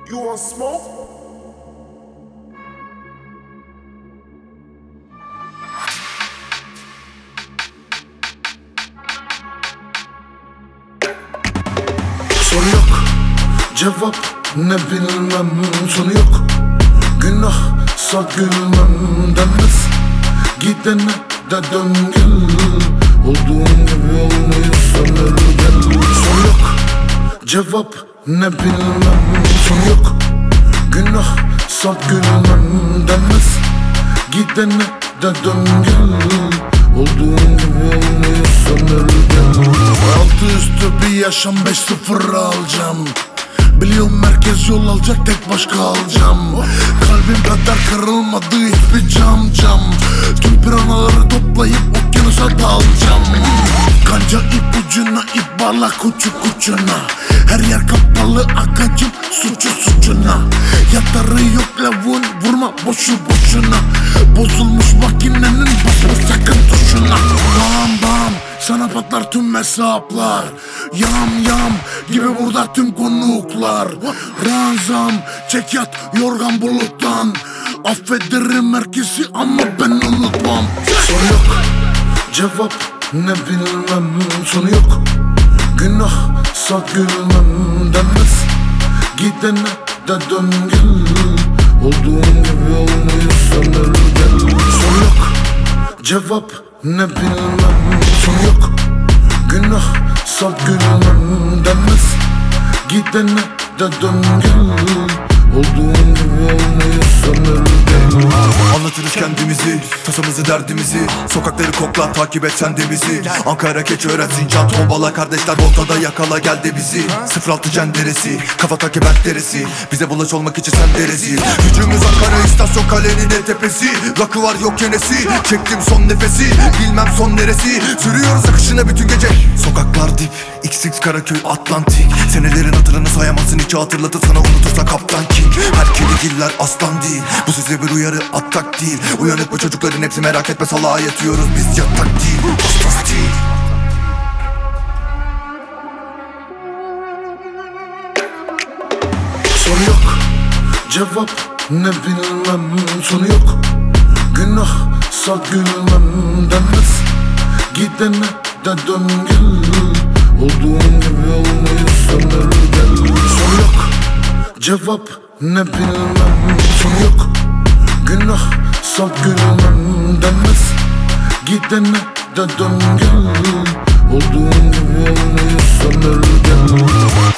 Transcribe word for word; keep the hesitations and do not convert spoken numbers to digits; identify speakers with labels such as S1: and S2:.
S1: You want smoke?
S2: Soru yok, cevap ne bilmem, sonu yok. Günah sat gülmem denmez. Gidene de dön gel, olduğun gibi olmuyorsan öl gel. Soru yok, cevap ne bilmem, sonu yok. Günah sat gülmem denmez. Gidene de dön gel, olduğun gibi olmuyorsan öl gel. Altı üstü bir yaşam, beş sıfır alacağım. Biliyorum merkez yol alacak, tek başka alacağım. Kalbim kadar kırılmadı hiçbir cam cam. Tüm piranaları toplayıp okyanusa dalacağım. Kanca ip ucuna, ip bağla kuçu kuçuna. Her yer kapalı akacım, suçu suçuna. Yatarı yok lavuğun, vurma boşu boşuna. Bozulmuş makinenin, basma sakın tuşuna. Bam bam, sana patlar tüm hesaplar. Yam yam gibi burada tüm konuklar. Ranzam, çek yat yorgan buluttan. Affederim herkesi ama ben unutmam. Soru yok, cevap ne bilmem, sonu yok. Günah sat gülmem denmez. Gidene de dön gel, olduğun gibi olmuyorsan öl gel. Soru yok, cevap ne bilmem, sonu yok. Günah sat gülmem denmez. Gidene de dön gel, olduğun gibi olmuyorsan öl gel.
S3: Anlatırız kendimizi, tasamızı derdimizi. Sokakları kokla, takip et sen de bizi. Ankara, Keçiören, Sincan, Tombala kardeşler ortada, yakala geldi bizi. sıfır altı cenderesi, kafa takip et deresi. Bize bulaş olmak için sen de rezil. Gücümüz Ankara istasyon, kalenin en tepesi. Rakı var yok yenesi, çektim son nefesi. Bilmem son neresi, sürüyoruz akışına bütün gece. Sokaklar dip, X X Karaköy Atlantik. Senelerin hatırını sayamazsın, hiç hatırlatır sana unutursan Kaptan King. Her keligiller aslan değil, bu size bir uyarı atak değil. Uyanık bu çocukların hepsi, merak etme salağa yatıyoruz biz, yatak değil, aslas değil.
S2: Soru yok, cevap ne bilmem, sonu yok. Günah sat gülmem denmez. Gidene de dön gel, olduğun gibi olmuyorsan öl gel. Soru yok, cevap ne bilmem, sonu yok. Günah sat gülmem denmez. Gidene de dön gel, olduğun gibi olmuyorsan öl gel.